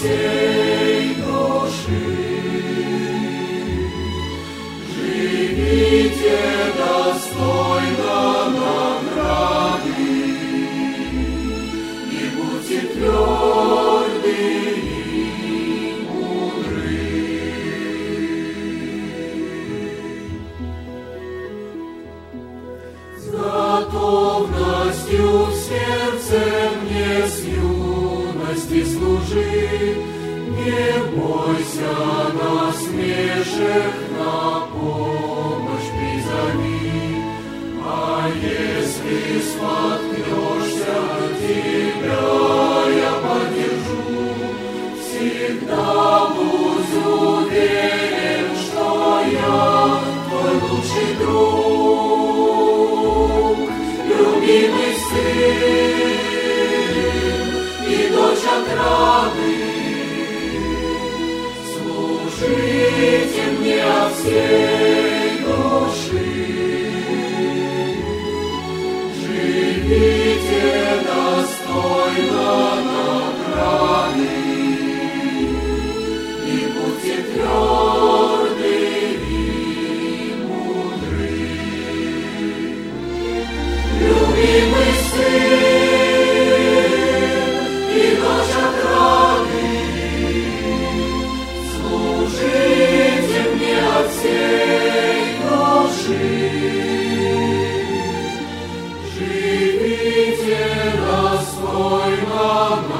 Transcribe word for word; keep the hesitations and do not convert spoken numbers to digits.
всей души. Живите достойно награды и будьте тверды и мудры. С готовностью в сердце мне с юности служи, не бойся насмешек, на помощь призови. А если споткнешься, тебя я поддержу. Всегда будь уверен, что я твой лучший друг, любимый сын и дочь отрады. Служите мне от всей души. Живите достойно награды и будьте тверды и мудры. Любимый сын и дочь отрады, служите мне от всей души. Живите достойно